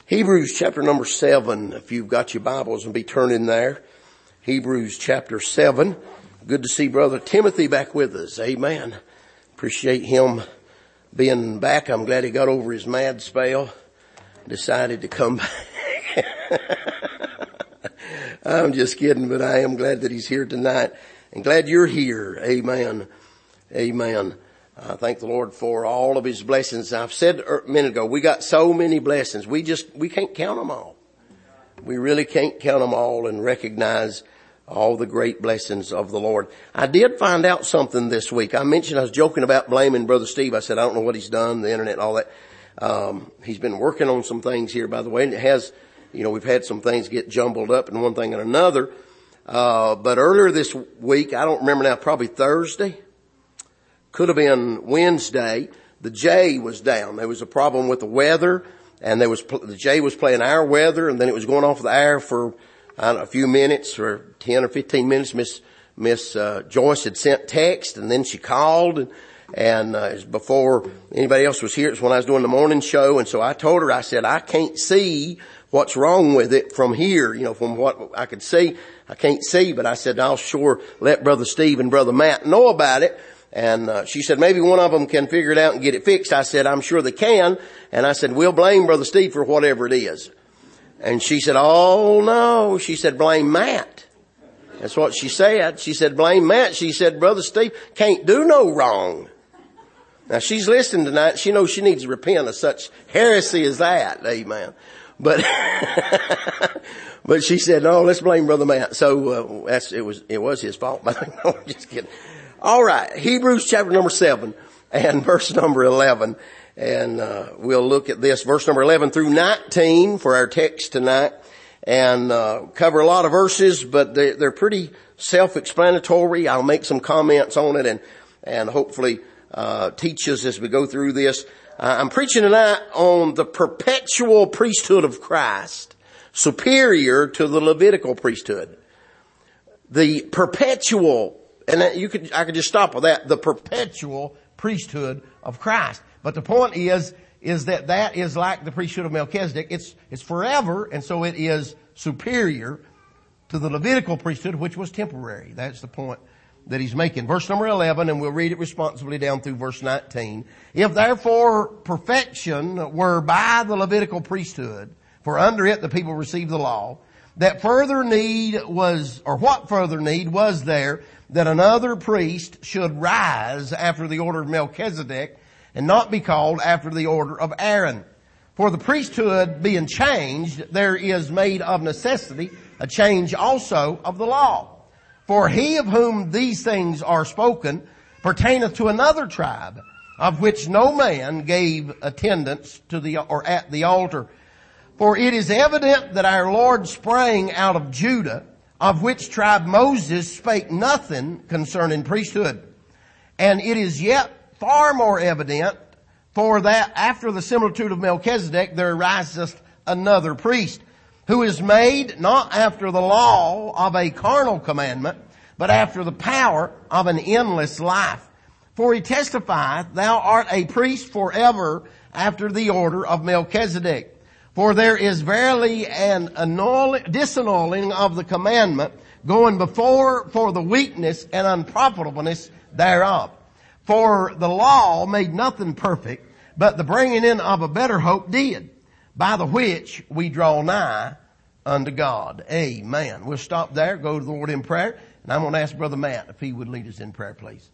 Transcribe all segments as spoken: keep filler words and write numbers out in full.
Hebrews chapter number seven, if you've got your Bibles, and be turning there. Hebrews chapter seven. Good to see Brother Timothy back with us. Amen. Appreciate him being back. I'm glad he got over his mad spell. Decided to come back. I'm just kidding, but I am glad that he's here tonight. And glad you're here. Amen. Amen. I thank the Lord for all of his blessings. I've said a minute ago, we got so many blessings. We just, we can't count them all. We really can't count them all and recognize all the great blessings of the Lord. I did find out something this week. I mentioned I was joking about blaming Brother Steve. I said, I don't know what he's done, the internet and all that. Um, he's been working on some things here, by the way, and it has, you know, we've had some things get jumbled up and one thing and another. Uh, but earlier this week, I don't remember now, probably Thursday. Could have been Wednesday. The J was down. There was a problem with the weather, and there was the J was playing our weather, and then it was going off the air for I don't know, a few minutes, or ten or fifteen minutes. Miss Miss uh, Joyce had sent text, and then she called, and, and uh, it was before anybody else was here. It was when I was doing the morning show, and so I told her, I said, I can't see what's wrong with it from here. You know, from what I could see, I can't see, but I said I'll sure let Brother Steve and Brother Matt know about it. And uh, she said, maybe one of them can figure it out and get it fixed. I said, I'm sure they can. And I said, we'll blame Brother Steve for whatever it is. And she said, oh no. She said, blame Matt. That's what she said. She said, blame Matt. She said, Brother Steve can't do no wrong. Now she's listening tonight. She knows she needs to repent of such heresy as that. Amen. But, but she said, no, let's blame Brother Matt. So, uh, that's, it was, it was his fault. No, I'm just kidding. All right, Hebrews chapter number seven and verse number eleven. And uh we'll look at this, verse number eleven through nineteen for our text tonight. And uh cover a lot of verses, but they're, they're pretty self-explanatory. I'll make some comments on it and and hopefully uh teach us as we go through this. Uh, I'm preaching tonight on the perpetual priesthood of Christ, superior to the Levitical priesthood. The perpetual And you could, I could just stop with that. The perpetual priesthood of Christ. But the point is, is that that is like the priesthood of Melchizedek. It's, it's forever, and so it is superior to the Levitical priesthood, which was temporary. That's the point that he's making. Verse number eleven, and we'll read it responsibly down through verse nineteen. If therefore perfection were by the Levitical priesthood, for under it the people received the law, that further need was, or what further need was there that another priest should rise after the order of Melchizedek and not be called after the order of Aaron? For the priesthood being changed, there is made of necessity a change also of the law. For he of whom these things are spoken pertaineth to another tribe, of which no man gave attendance to the, or at the altar. For it is evident that our Lord sprang out of Judah, of which tribe Moses spake nothing concerning priesthood. And it is yet far more evident, for that after the similitude of Melchizedek there ariseth another priest, who is made not after the law of a carnal commandment, but after the power of an endless life. For he testifieth, thou art a priest forever after the order of Melchizedek. For there is verily an annulling, disannulling of the commandment going before for the weakness and unprofitableness thereof. For the law made nothing perfect, but the bringing in of a better hope did, by the which we draw nigh unto God. Amen. We'll stop there, go to the Lord in prayer, and I'm going to ask Brother Matt if he would lead us in prayer, please.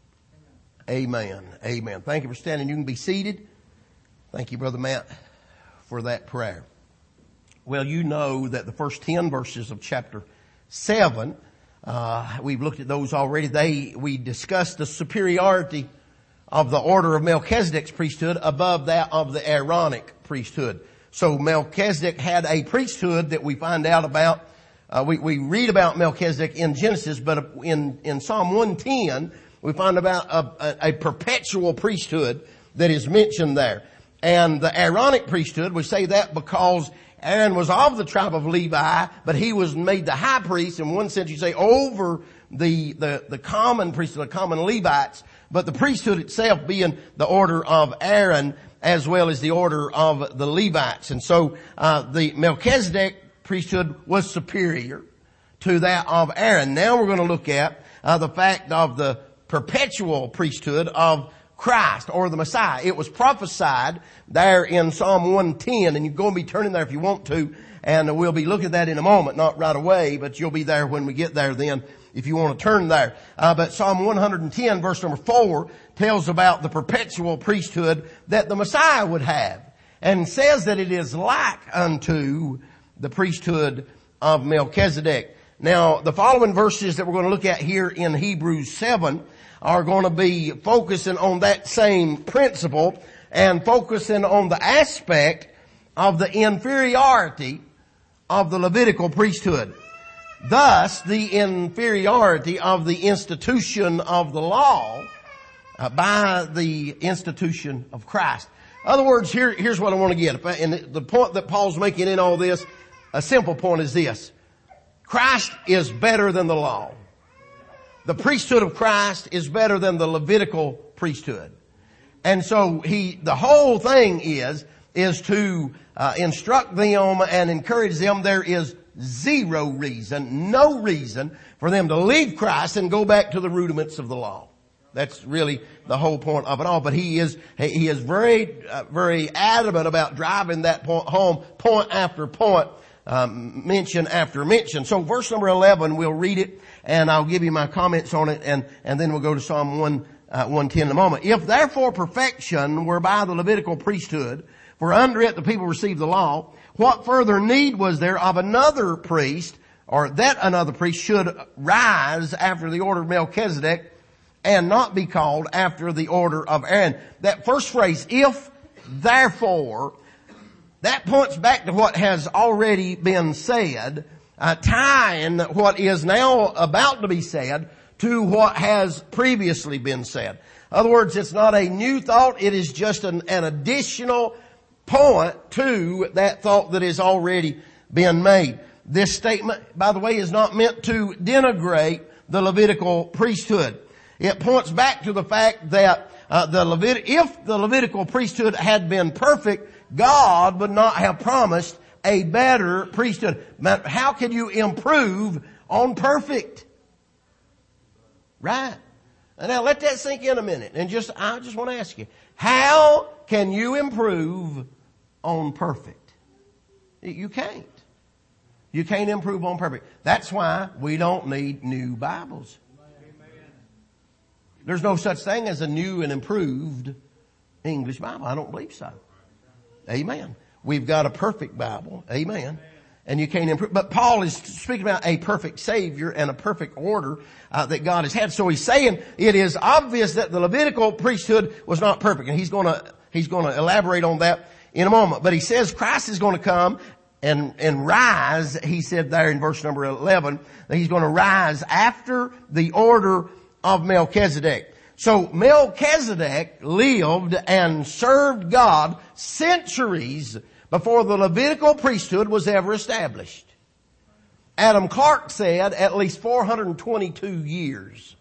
Amen. Amen. Thank you for standing. You can be seated. Thank you, Brother Matt, for that prayer. Well, you know that the first ten verses of chapter seven, uh, we've looked at those already. They, we discussed the superiority of the order of Melchizedek's priesthood above that of the Aaronic priesthood. So Melchizedek had a priesthood that we find out about. Uh, we, we read about Melchizedek in Genesis, but in, in Psalm one ten, we find about a, a, a perpetual priesthood that is mentioned there. And the Aaronic priesthood, we say that because Aaron was of the tribe of Levi, but he was made the high priest, in one sense you say, over the, the, the common priesthood, the common Levites, but the priesthood itself being the order of Aaron. as well as the order of the Levites. And so, uh, the Melchizedek priesthood was superior to that of Aaron. Now we're going to look at, uh, the fact of the perpetual priesthood of Christ or the Messiah. It was prophesied there in Psalm one ten, and you're going to be turning there if you want to, and we'll be looking at that in a moment, not right away, but you'll be there when we get there then if you want to turn there. Uh, but Psalm one ten verse number four tells about the perpetual priesthood that the Messiah would have, and says that it is like unto the priesthood of Melchizedek. Now, the following verses that we're going to look at here in Hebrews seven are going to be focusing on that same principle and focusing on the aspect of the inferiority of the Levitical priesthood. Thus, the inferiority of the institution of the law uh, by the institution of Christ. In other words, here, here's what I want to get. And the point that Paul's making in all this, a simple point is this. Christ is better than the law. The priesthood of Christ is better than the Levitical priesthood. And so he, the whole thing is, is to uh, instruct them and encourage them. There is zero reason, no reason for them to leave Christ and go back to the rudiments of the law. That's really the whole point of it all. But he is, he is very, uh, very adamant about driving that point home, point after point, um, mention after mention. So verse number eleven, we'll read it and I'll give you my comments on it, and, and then we'll go to Psalm one, uh, one ten in a moment. If therefore perfection were by the Levitical priesthood, for under it the people received the law, what further need was there of another priest, or that another priest should rise after the order of Melchizedek and not be called after the order of Aaron? That first phrase, if therefore, that points back to what has already been said, uh, tying what is now about to be said to what has previously been said. In other words, it's not a new thought, it is just an, an additional point to that thought that has already been made. This statement, by the way, is not meant to denigrate the Levitical priesthood. It points back to the fact that uh, the Levit- if the Levitical priesthood had been perfect, God would not have promised a better priesthood. But how can you improve on perfect? Right. And now let that sink in a minute. And just, I just want to ask you, how can you improve on perfect? You can't. You can't improve on perfect. That's why we don't need new Bibles. There's no such thing as a new and improved English Bible. I don't believe so. Amen. We've got a perfect Bible. Amen. And you can't improve. But Paul is speaking about a perfect Savior and a perfect order uh, that God has had. So he's saying it is obvious that the Levitical priesthood was not perfect. And he's going to, he's going to elaborate on that in a moment. But he says Christ is going to come and, and rise. He said there in verse number eleven that he's going to rise after the order of Melchizedek. So Melchizedek lived and served God centuries before the Levitical priesthood was ever established. Adam Clarke said at least four hundred twenty-two years.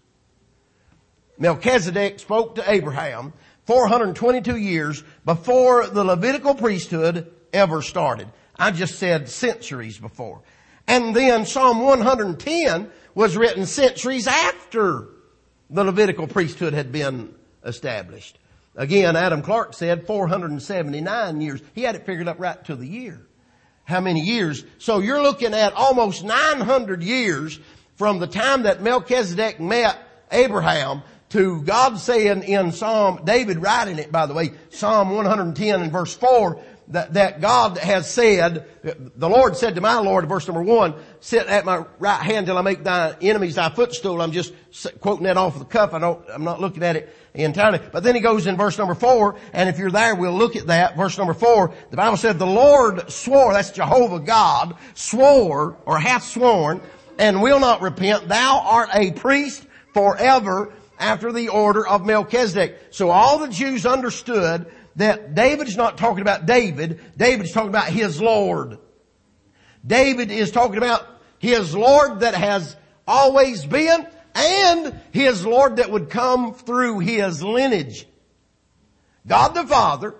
Melchizedek spoke to Abraham four hundred twenty-two years before the Levitical priesthood ever started. I just said centuries before. And then Psalm one ten was written centuries after the Levitical priesthood had been established. Again, Adam Clarke said four hundred seventy-nine years. He had it figured up right to the year. How many years? So you're looking at almost nine hundred years from the time that Melchizedek met Abraham to God saying in Psalm, David writing it, by the way, Psalm one ten and verse four, that, that God has said, the Lord said to my Lord, verse number one, sit at my right hand till I make thy enemies thy footstool. I'm just quoting that off the cuff. I don't, I'm not looking at it entirely. But then he goes in verse number four, and if you're there, we'll look at that. Verse number four, the Bible said, the Lord swore, that's Jehovah God, swore, or hath sworn, and will not repent. Thou art a priest forever after the order of Melchizedek. So all the Jews understood that David's not talking about David. David's talking about his Lord. David is talking about his Lord that has always been and his Lord that would come through his lineage. God the Father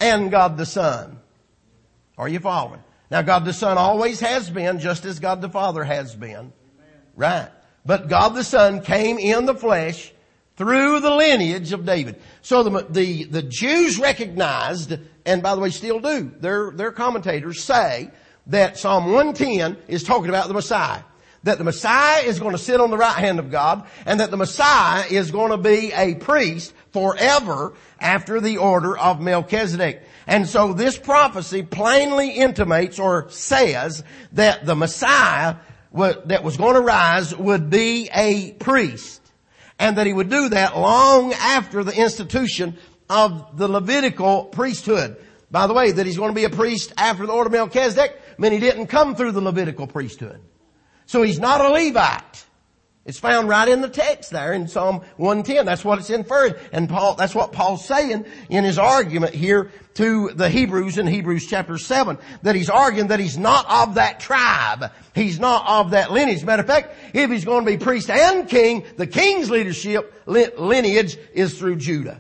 and God the Son. Are you following? Now God the Son always has been, just as God the Father has been. Right. But God the Son came in the flesh through the lineage of David. So the, the, the Jews recognized, and by the way still do, their, their commentators say that Psalm one ten is talking about the Messiah. That the Messiah is going to sit on the right hand of God, and that the Messiah is going to be a priest forever after the order of Melchizedek. And so this prophecy plainly intimates or says that the Messiah that was going to rise would be a priest. And that he would do that long after the institution of the Levitical priesthood. By the way, that he's going to be a priest after the order of Melchizedek, I mean he didn't come through the Levitical priesthood. So he's not a Levite. It's found right in the text there in Psalm one ten. That's what it's inferred. And Paul, that's what Paul's saying in his argument here to the Hebrews in Hebrews chapter seven. That he's arguing that he's not of that tribe. He's not of that lineage. Matter of fact, if he's going to be priest and king, the king's leadership lineage is through Judah.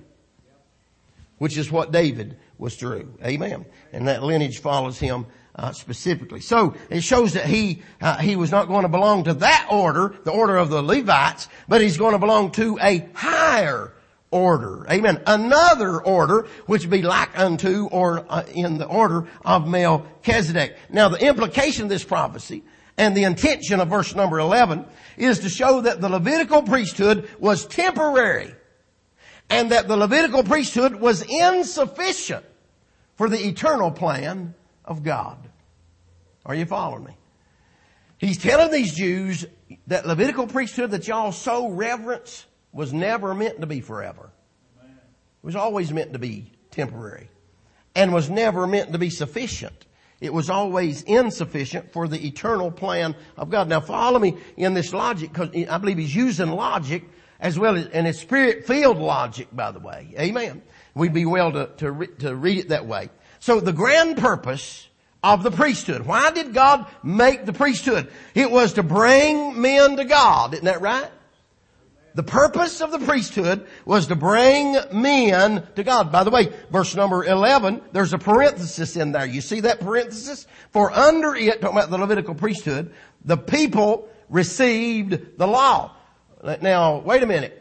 Which is what David was through. Amen. And that lineage follows him Uh, specifically. So it shows that he uh, he was not going to belong to that order, the order of the Levites, but he's going to belong to a higher order. Amen. Another order which would be like unto or uh, in the order of Melchizedek. Now the implication of this prophecy and the intention of verse number eleven is to show that the Levitical priesthood was temporary and that the Levitical priesthood was insufficient for the eternal plan of God. Are you following me? He's telling these Jews that Levitical priesthood that y'all so reverence was never meant to be forever. It was always meant to be temporary and was never meant to be sufficient. It was always insufficient for the eternal plan of God. Now follow me in this logic, because I believe he's using logic as well as, and it's spirit-filled logic, by the way. Amen. We'd be well to, to, re, to read it that way. So the grand purpose of the priesthood. Why did God make the priesthood? It was to bring men to God. Isn't that right? The purpose of the priesthood was to bring men to God. By the way, verse number eleven, there's a parenthesis in there. You see that parenthesis? For under it, talking about the Levitical priesthood, the people received the law. Now, wait a minute.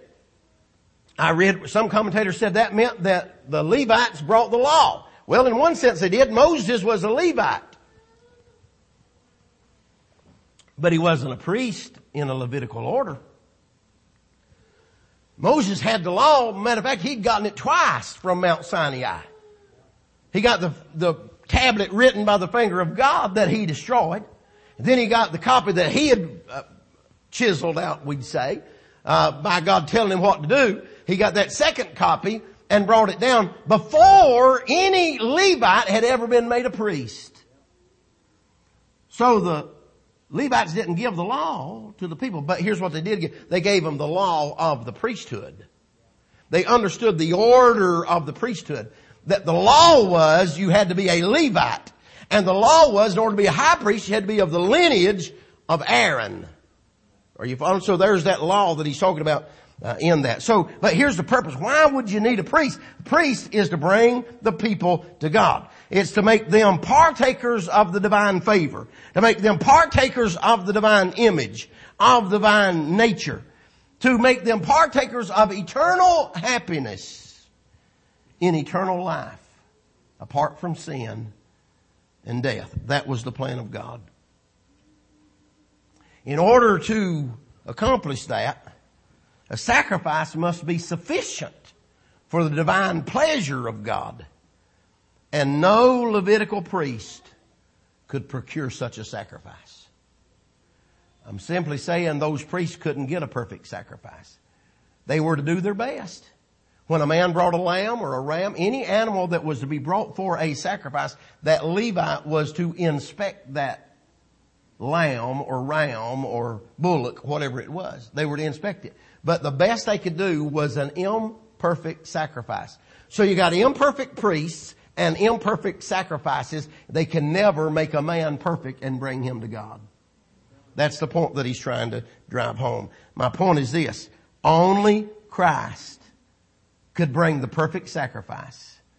I read, some commentators said that meant that the Levites brought the law. Well, in one sense they did. Moses was a Levite. But he wasn't a priest in a Levitical order. Moses had the law. Matter of fact, he'd gotten it twice from Mount Sinai. He got the, the tablet written by the finger of God that he destroyed. Then he got the copy that he had uh, chiseled out, we'd say, uh, by God telling him what to do. He got that second copy and brought it down before any Levite had ever been made a priest. So the Levites didn't give the law to the people, but here's what they did give. They gave them the law of the priesthood. They understood the order of the priesthood. That the law was you had to be a Levite. And the law was in order to be a high priest, you had to be of the lineage of Aaron. Are you following? So there's that law that he's talking about uh, in that. So, but here's the purpose. Why would you need a priest? The priest is to bring the people to God. It's to make them partakers of the divine favor. To make them partakers of the divine image, of divine nature. To make them partakers of eternal happiness in eternal life, apart from sin and death. That was the plan of God. In order to accomplish that, a sacrifice must be sufficient for the divine pleasure of God. And no Levitical priest could procure such a sacrifice. I'm simply saying those priests couldn't get a perfect sacrifice. They were to do their best. When a man brought a lamb or a ram, any animal that was to be brought for a sacrifice, that Levite was to inspect that lamb or ram or bullock, whatever it was. They were to inspect it. But the best they could do was an imperfect sacrifice. So you got imperfect priests and imperfect sacrifices. They can never make a man perfect and bring him to God. That's the point that he's trying to drive home. My point is this. Only Christ could bring the perfect sacrifice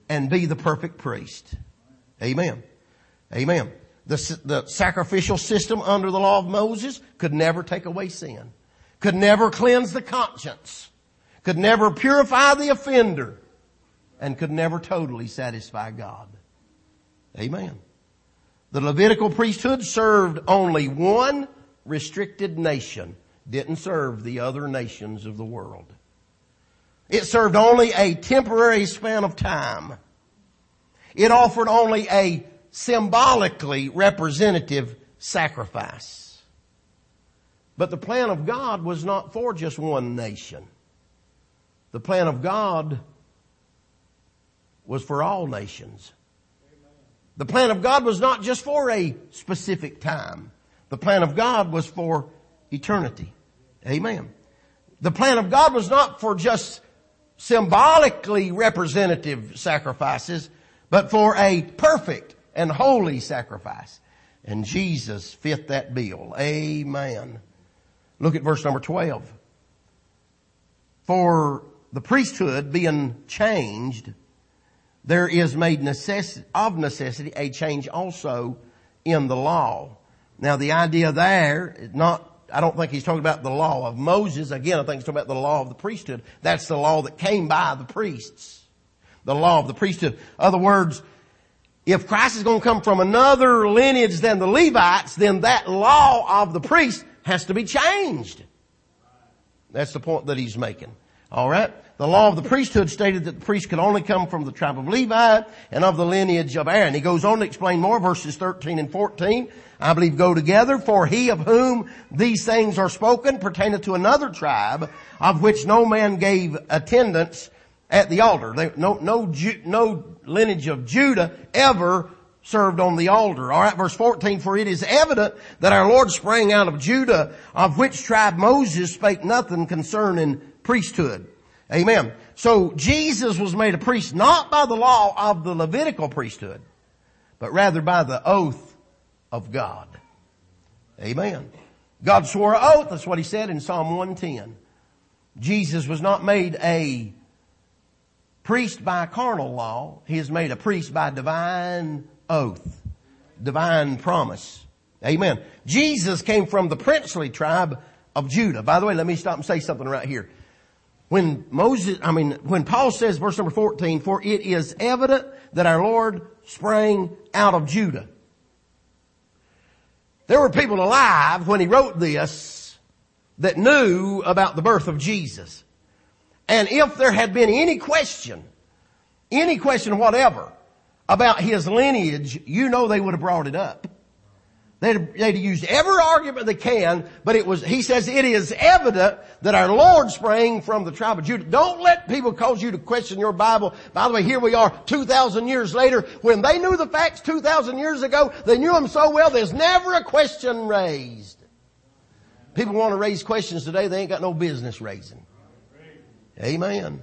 and be the perfect priest. Amen. Amen. The, the sacrificial system under the law of Moses could never take away sin, could never cleanse the conscience, could never purify the offender, and could never totally satisfy God. Amen. The Levitical priesthood served only one restricted nation, didn't serve the other nations of the world. It served only a temporary span of time. It offered only a symbolically representative sacrifice. But the plan of God was not for just one nation. The plan of God was for all nations. The plan of God was not just for a specific time. The plan of God was for eternity. Amen. The plan of God was not for just symbolically representative sacrifices, but for a perfect and holy sacrifice. And Jesus fit that bill. Amen. Look at verse number twelve. For the priesthood being changed, there is made necess- of necessity a change also in the law. Now the idea there is not, I don't think he's talking about the law of Moses. Again, I think he's talking about the law of the priesthood. That's the law that came by the priests. The law of the priesthood. In other words, if Christ is going to come from another lineage than the Levites, then that law of the priest has to be changed. That's the point that he's making. All right? The law of the priesthood stated that the priest could only come from the tribe of Levi and of the lineage of Aaron. He goes on to explain more. Verses thirteen and fourteen, I believe, go together. For he of whom these things are spoken pertaineth to another tribe, of which no man gave attendance at the altar. They, no, no, no lineage of Judah ever served on the altar. All right, verse fourteen, for it is evident that our Lord sprang out of Judah, of which tribe Moses spake nothing concerning priesthood. Amen. So Jesus was made a priest not by the law of the Levitical priesthood, but rather by the oath of God. Amen. God swore an oath. That's what he said in Psalm one ten. Jesus was not made a priest by carnal law. He is made a priest by divine oath, divine promise. Amen. Jesus came from the princely tribe of Judah. By the way, let me stop and say something right here. When Moses, I mean, when Paul says, verse number fourteen, for it is evident that our Lord sprang out of Judah. There were people alive when he wrote this that knew about the birth of Jesus. And if there had been any question, any question whatever about his lineage, you know they would have brought it up. They'd, they'd used every argument they can, but it was, he says, it is evident that our Lord sprang from the tribe of Judah. Don't let people cause you to question your Bible. By the way, here we are two thousand years later. When they knew the facts two thousand years ago, they knew them so well, there's never a question raised. People want to raise questions today they ain't got no business raising. Amen.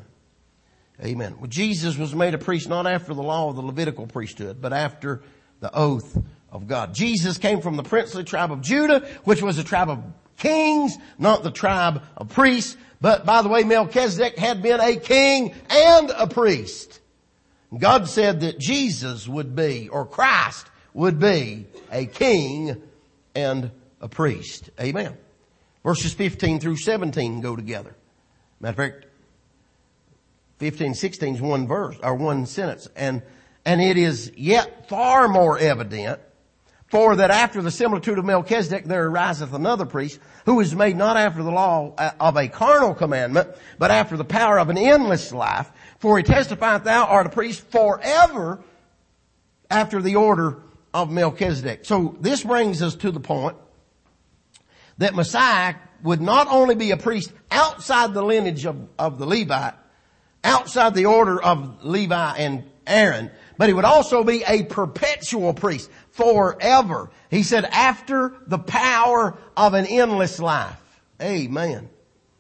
Amen. Well, Jesus was made a priest not after the law of the Levitical priesthood, but after the oath of God. Jesus came from the princely tribe of Judah, which was a tribe of kings, not the tribe of priests. But by the way, Melchizedek had been a king and a priest. God said that Jesus would be, or Christ would be, a king and a priest. Amen. Verses fifteen through seventeen go together. Matter of fact, fifteen, sixteen is one verse, or one sentence. And, and it is yet far more evident, for that after the similitude of Melchizedek there ariseth another priest, who is made not after the law of a carnal commandment, but after the power of an endless life. For he testifieth, thou art a priest forever after the order of Melchizedek. So this brings us to the point that Messiah would not only be a priest outside the lineage of, of the Levite, outside the order of Levi and Aaron, but he would also be a perpetual priest forever. He said, after the power of an endless life. Amen.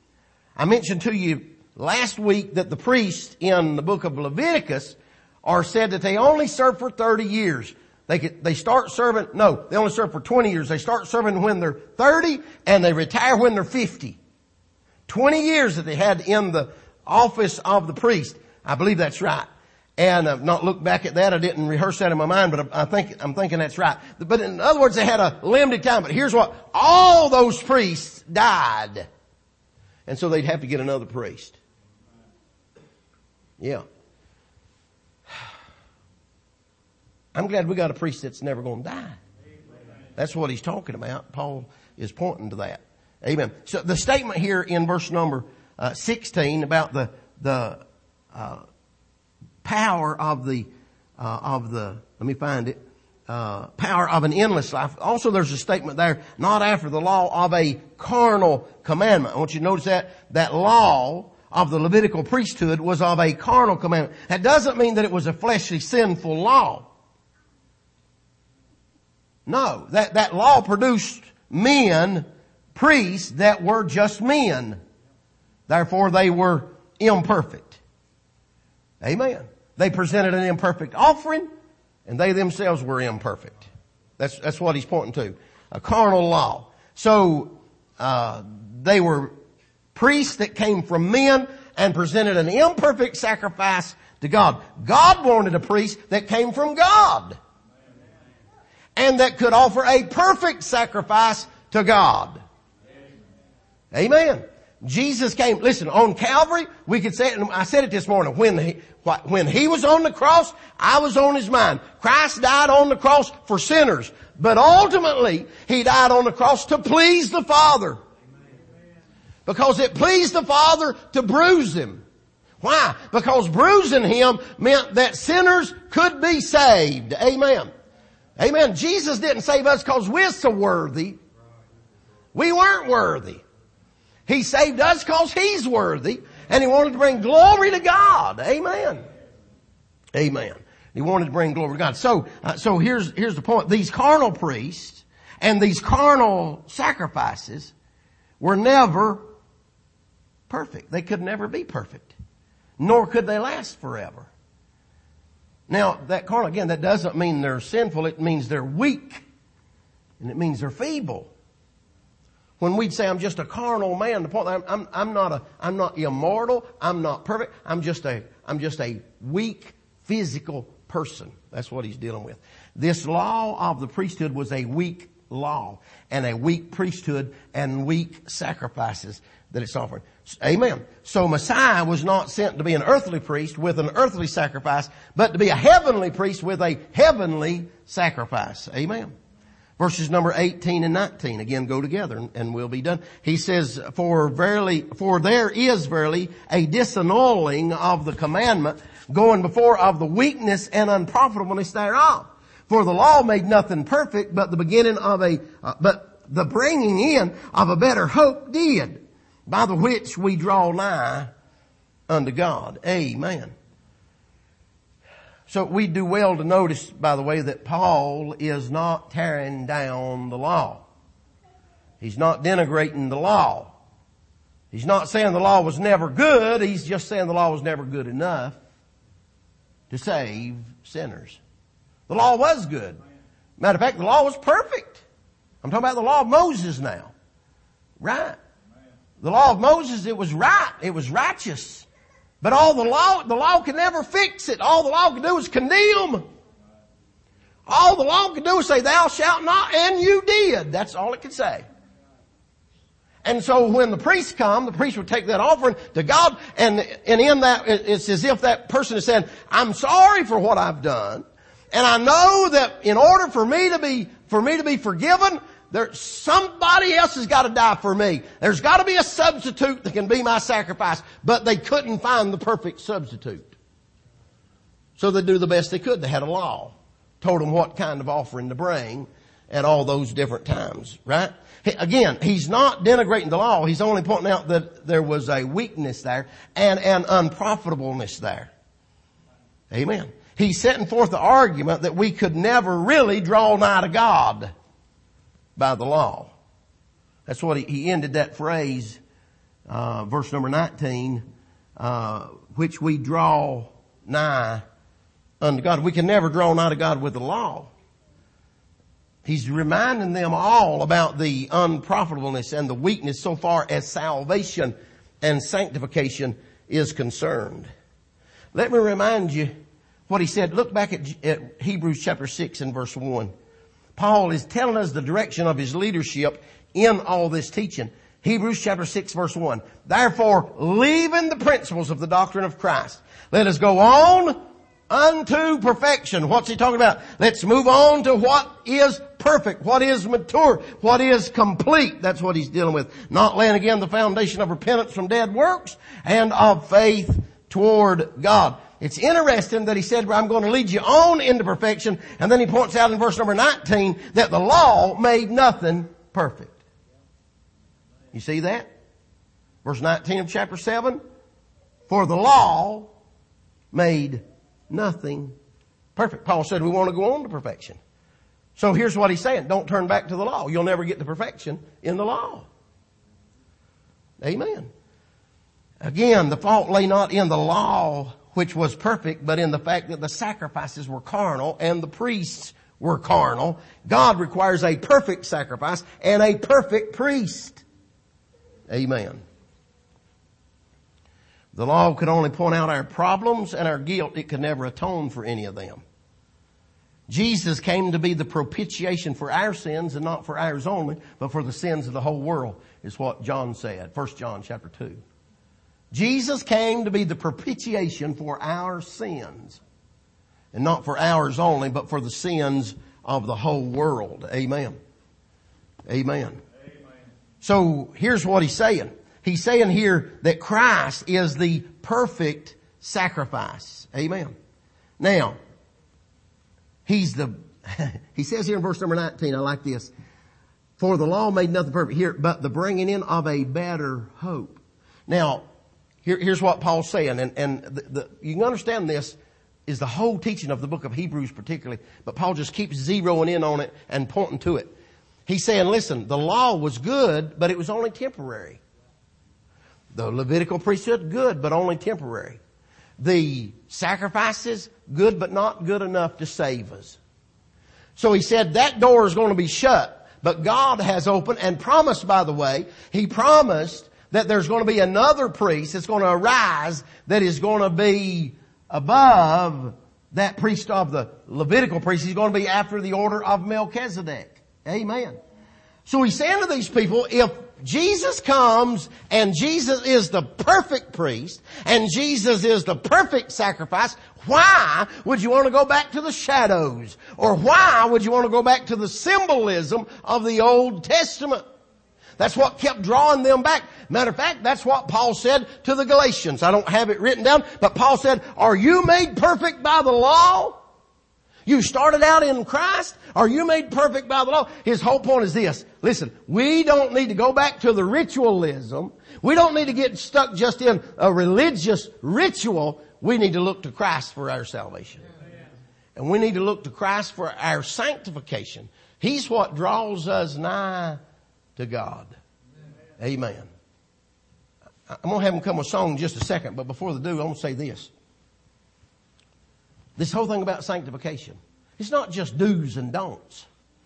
I mentioned to you last week that the priests in the book of Leviticus are said that they only serve for thirty years. They could, they start serving, no, they only serve for twenty years. They start serving when they're thirty and they retire when they're fifty. twenty years that they had in the office of the priest. I believe that's right. And I've not looked back at that. I didn't rehearse that in my mind, but I think, I'm thinking that's right. But in other words, they had a limited time. But here's what, all those priests died. And so they'd have to get another priest. Yeah. I'm glad we got a priest that's never going to die. That's what he's talking about. Paul is pointing to that. Amen. So the statement here in verse number uh, sixteen about the, the, uh, power of the, uh, of the, let me find it, uh, power of an endless life. Also there's a statement there, not after the law of a carnal commandment. I want you to notice that, that law of the Levitical priesthood was of a carnal commandment. That doesn't mean that it was a fleshly, sinful law. No, that, that law produced men, priests that were just men. Therefore they were imperfect. Amen. They presented an imperfect offering, and they themselves were imperfect. That's, that's what he's pointing to. A carnal law. So, uh, they were priests that came from men and presented an imperfect sacrifice to God. God wanted a priest that came from God. And that could offer a perfect sacrifice to God. Amen. Jesus came, listen, on Calvary, we could say it, and I said it this morning, when he, when he was on the cross, I was on his mind. Christ died on the cross for sinners, but ultimately, he died on the cross to please the Father. Because it pleased the Father to bruise him. Why? Because bruising him meant that sinners could be saved. Amen. Amen. Jesus didn't save us because we're so worthy. We weren't worthy. He saved us because he's worthy, and he wanted to bring glory to God. Amen. Amen. He wanted to bring glory to God. So, uh, so here's, here's the point. These carnal priests and these carnal sacrifices were never perfect. They could never be perfect. Nor could they last forever. Now, that carnal, again, that doesn't mean they're sinful. It means they're weak. And it means they're feeble. When we'd say, I'm just a carnal man, the point, I'm, I'm, I'm not a, I'm not immortal. I'm not perfect. I'm just a, I'm just a weak physical person. That's what he's dealing with. This law of the priesthood was a weak law and a weak priesthood and weak sacrifices that it's offering. Amen. So Messiah was not sent to be an earthly priest with an earthly sacrifice, but to be a heavenly priest with a heavenly sacrifice. Amen. Verses number eighteen and nineteen again go together and we'll be done. He says, for verily, for there is verily a disannulling of the commandment going before of the weakness and unprofitableness thereof. For the law made nothing perfect, but the beginning of a, uh, but the bringing in of a better hope did, by the which we draw nigh unto God. Amen. So we do well to notice, by the way, that Paul is not tearing down the law. He's not denigrating the law. He's not saying the law was never good. He's just saying the law was never good enough to save sinners. The law was good. Matter of fact, the law was perfect. I'm talking about the law of Moses now. Right. The law of Moses, it was right. It was righteous. But all the law, the law can never fix it. All the law can do is condemn. All the law can do is say, thou shalt not, and you did. That's all it can say. And so when the priests come, the priest would take that offering to God, and, and in that, it's as if that person is saying, I'm sorry for what I've done, and I know that in order for me to be, for me to be forgiven, there, somebody else has got to die for me. There's got to be a substitute that can be my sacrifice. But they couldn't find the perfect substitute. So they do the best they could. They had a law. Told them what kind of offering to bring at all those different times. Right? Again, he's not denigrating the law. He's only pointing out that there was a weakness there and an unprofitableness there. Amen. He's setting forth the argument that we could never really draw nigh to God by the law. That's what he, he ended that phrase, uh, verse number nineteen, uh, which we draw nigh unto God. We can never draw nigh to God with the law. He's reminding them all about the unprofitableness and the weakness so far as salvation and sanctification is concerned. Let me remind you what he said. Look back at, at Hebrews chapter six and verse one. Paul is telling us the direction of his leadership in all this teaching. Hebrews chapter six verse one. Therefore, leaving the principles of the doctrine of Christ, let us go on unto perfection. What's he talking about? Let's move on to what is perfect, what is mature, what is complete. That's what he's dealing with. Not laying again the foundation of repentance from dead works and of faith toward God. It's interesting that he said, well, I'm going to lead you on into perfection. And then he points out in verse number nineteen that the law made nothing perfect. You see that? Verse nineteen of chapter seven. For the law made nothing perfect. Paul said we want to go on to perfection. So here's what he's saying. Don't turn back to the law. You'll never get to perfection in the law. Amen. Again, the fault lay not in the law, which was perfect, but in the fact that the sacrifices were carnal and the priests were carnal. God requires a perfect sacrifice and a perfect priest. Amen. The law could only point out our problems and our guilt. It could never atone for any of them. Jesus came to be the propitiation for our sins, and not for ours only, but for the sins of the whole world, is what John said. First John chapter two. Jesus came to be the propitiation for our sins, and not for ours only, but for the sins of the whole world. Amen. Amen. Amen. So here's what he's saying. He's saying here that Christ is the perfect sacrifice. Amen. Now, he's the, he says here in verse number nineteen, I like this. For the law made nothing perfect here, but the bringing in of a better hope. Now, here, here's what Paul's saying, and, and the, the, you can understand this is the whole teaching of the book of Hebrews particularly, but Paul just keeps zeroing in on it and pointing to it. He's saying, listen, the law was good, but it was only temporary. The Levitical priesthood, good, but only temporary. The sacrifices, good, but not good enough to save us. So he said that door is going to be shut, but God has opened and promised, by the way, he promised that there's going to be another priest that's going to arise that is going to be above that priest of the Levitical priest. He's going to be after the order of Melchizedek. Amen. So he's saying to these people, if Jesus comes and Jesus is the perfect priest and Jesus is the perfect sacrifice, why would you want to go back to the shadows? Or why would you want to go back to the symbolism of the Old Testament? That's what kept drawing them back. Matter of fact, that's what Paul said to the Galatians. I don't have it written down, but Paul said, are you made perfect by the law? You started out in Christ? Are you made perfect by the law? His whole point is this. Listen, we don't need to go back to the ritualism. We don't need to get stuck just in a religious ritual. We need to look to Christ for our salvation. And we need to look to Christ for our sanctification. He's what draws us nigh to God. Amen. I'm going to have them come with a song in just a second, but before they do, I'm going to say this. This whole thing about sanctification, it's not just do's and don'ts.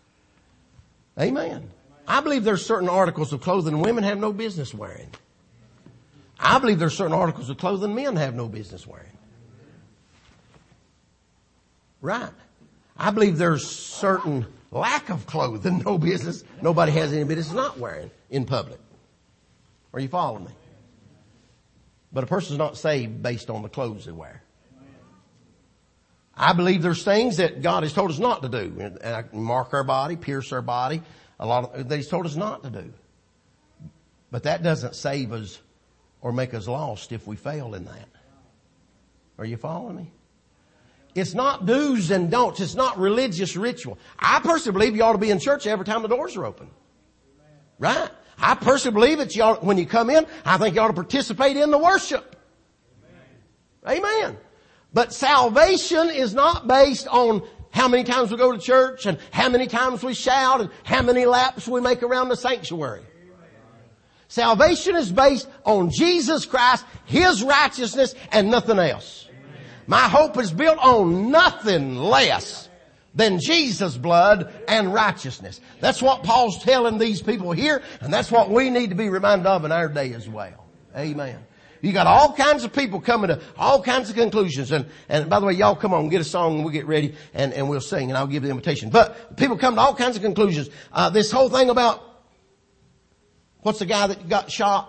Amen. I believe there's certain articles of clothing women have no business wearing. I believe there's certain articles of clothing men have no business wearing. Right. I believe there's certain lack of clothing, no business, nobody has any business not wearing in public. Are you following me? But a person's not saved based on the clothes they wear. I believe there's things that God has told us not to do. And I mark our body, pierce our body, a lot of that He's told us not to do. But that doesn't save us or make us lost if we fail in that. Are you following me? It's not do's and don'ts. It's not religious ritual. I personally believe you ought to be in church every time the doors are open. Right? I personally believe that you ought, when you come in, I think you ought to participate in the worship. Amen. Amen. But salvation is not based on how many times we go to church and how many times we shout and how many laps we make around the sanctuary. Salvation is based on Jesus Christ, His righteousness, and nothing else. My hope is built on nothing less than Jesus' blood and righteousness. That's what Paul's telling these people here, and that's what we need to be reminded of in our day as well. Amen. You got all kinds of people coming to all kinds of conclusions. And, and by the way, y'all come on, get a song and we'll get ready and, and we'll sing and I'll give the invitation. But people come to all kinds of conclusions. Uh, this whole thing about, what's the guy that got shot?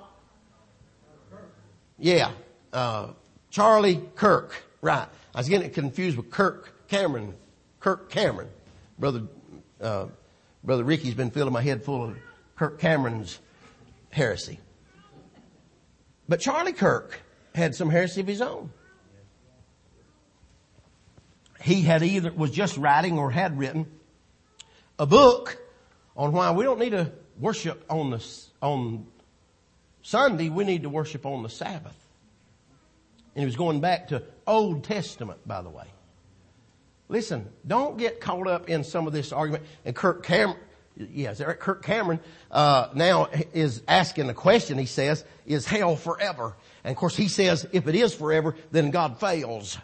Yeah, uh, Charlie Kirk. Right. I was getting confused with Kirk Cameron. Kirk Cameron. Brother, uh, Brother Ricky's been filling my head full of Kirk Cameron's heresy. But Charlie Kirk had some heresy of his own. He had either, was just writing or had written a book on why we don't need to worship on the, on Sunday, we need to worship on the Sabbath. And he was going back to Old Testament, by the way. Listen, don't get caught up in some of this argument. And Kirk Cameron, yeah, is that right? Kirk Cameron, uh, now is asking the question, he says, is hell forever? And of course he says, if it is forever, then God fails.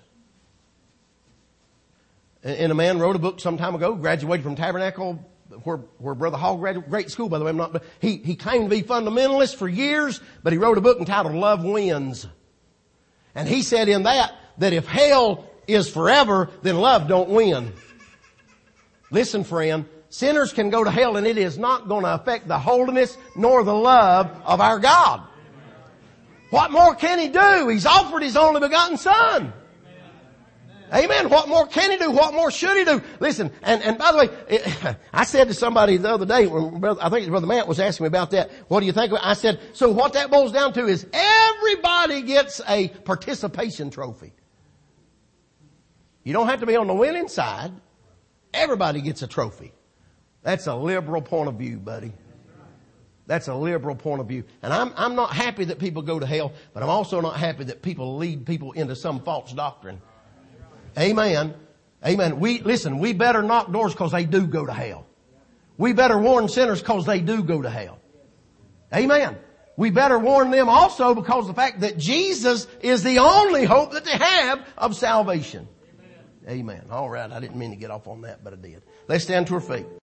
And a man wrote a book some time ago, graduated from Tabernacle, where, where Brother Hall graduated, great school, by the way. I'm not, but he, he claimed to be fundamentalist for years, but he wrote a book entitled Love Wins. And he said in that, that if hell is forever, then love don't win. Listen, friend, sinners can go to hell and it is not going to affect the holiness nor the love of our God. What more can he do? He's offered his only begotten Son. Amen. What more can he do? What more should he do? Listen, and, and by the way, it, I said to somebody the other day, when brother, I think Brother Matt was asking me about that, what do you think of it? I said, so what that boils down to is everybody gets a participation trophy. You don't have to be on the winning side. Everybody gets a trophy. That's a liberal point of view, buddy. That's a liberal point of view. And I'm, I'm not happy that people go to hell, but I'm also not happy that people lead people into some false doctrine. Amen. Amen. We, listen, we better knock doors because they do go to hell. We better warn sinners because they do go to hell. Amen. We better warn them also because of the fact that Jesus is the only hope that they have of salvation. Amen. All right. I didn't mean to get off on that, but I did. Let's stand to our feet.